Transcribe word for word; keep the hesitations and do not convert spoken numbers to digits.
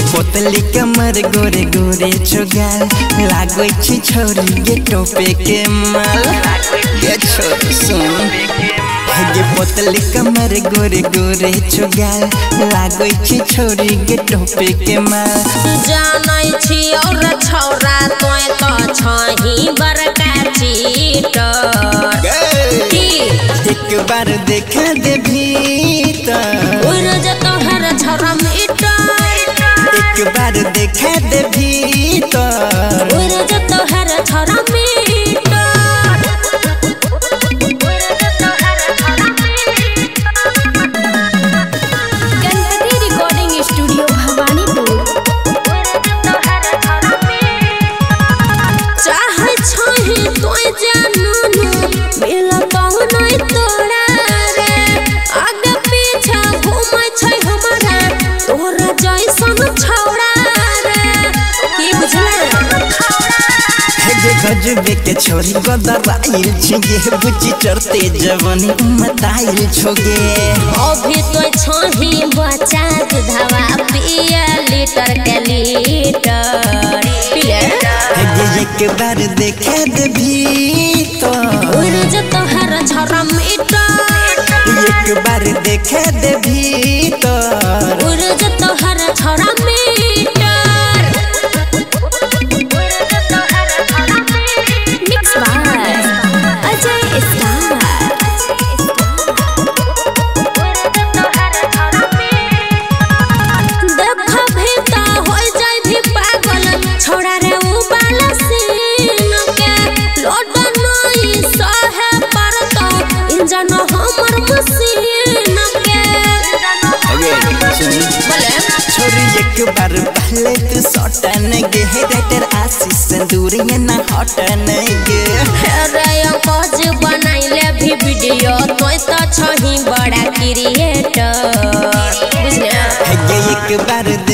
पोतली कमर गोरे गोरे छोगाल लागै छी छोरी गे टोपे के माल गे छोरी सुन गे पोतली कमर गोरे गोरे छोगाल लागै छी छोरी गे टोपे के माल जानै छी और छौरा तोय तो छही बड़का चीटर एक बार देखा दे भीतर उड़ जतो हर छौरा मीटर एक बार देखा दे भीतर उड़ जतो हर छौरा meter Ganpati recording studio Bhawanipur चाहे छही तोय जानू मिला कहू नहीं तोरा रे आगे पीछे घूमै छै हमरा तोरा जैसन छौड़ा रे की बुझले हे गजबे के छोरी गदबाइल छिगे बुची चढ़ते जवानी मताइल छोगे अभी तो छही बच्चा दूधवा पिया लीटर के लीटर पिए हे एक बार देखा दे भीतर उड़ जतो हर छौरा मीटर एक बार देखा दे भीतर उड़ जतो हर छौरा meter mix by Ajay star देखा भेता हो जाय भी पागल छौड़ा रे उ बाला सीन के लोड नहीं सहे परतो इंजन हमर मशीन के बोले छोरी एक बार पहले तू सटन गे राइटर आशीष दूरिया ना हटन गे रे अंकज बनाइले भी वीडियो तोय तो छही बड़ा क्रिएटर बुझले हे एक बार